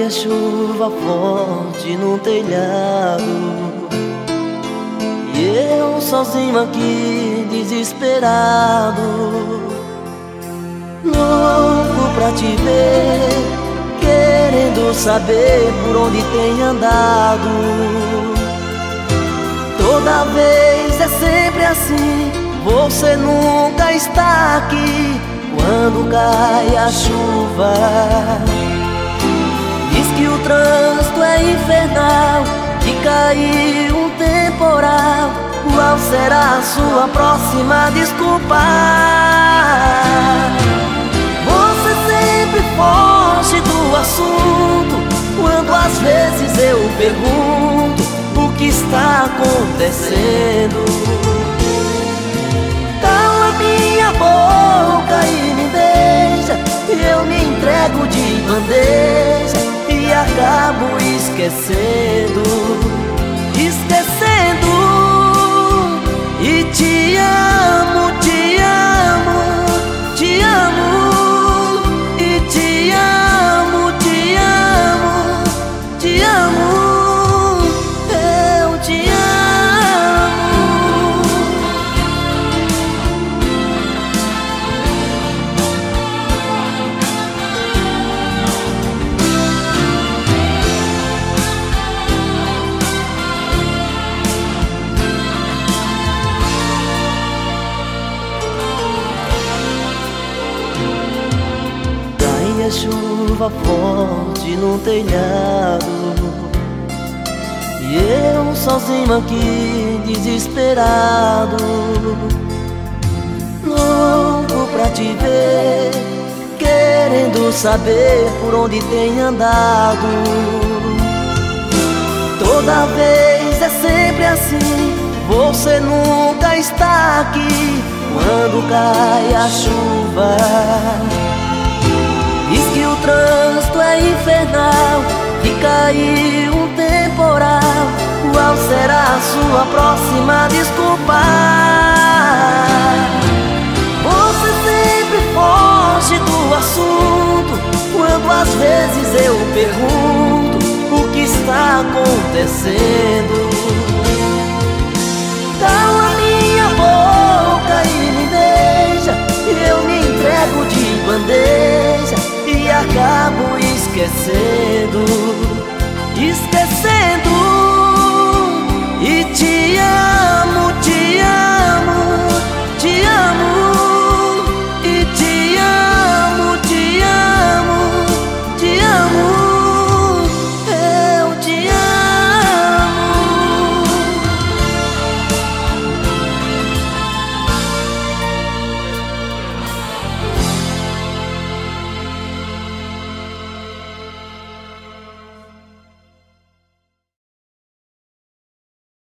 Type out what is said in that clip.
Cai a chuva forte no telhado e eu sozinho aqui desesperado, louco pra te ver, querendo saber por onde tem andado. Toda vez é sempre assim, você nunca está aqui. Quando cai a chuva, diz que o trânsito é infernal, que caiu um temporal. Qual será a sua próxima desculpa? Você sempre foge do assunto, quando às vezes eu pergunto o que está acontecendo. Cala minha boca e me deixa, eu me entrego de bandeja e acabo esquecendo. E te amo, te amo, te amo. E te amo, te amo, te amo. Eu te amo. Cai a chuva forte no telhado e eu sozinho aqui desesperado, louco pra te ver, querendo saber por onde tem andado. Toda vez é sempre assim, você nunca está aqui. Quando cai a chuva, diz que o trânsito é infernal, que caiu um temporal. Qual será a sua próxima desculpa? Você sempre foge do assunto, quando às vezes eu pergunto o que está acontecendo. Cala minha boca e me deixa, eu me entrego de bandeja e acabo esquecendo.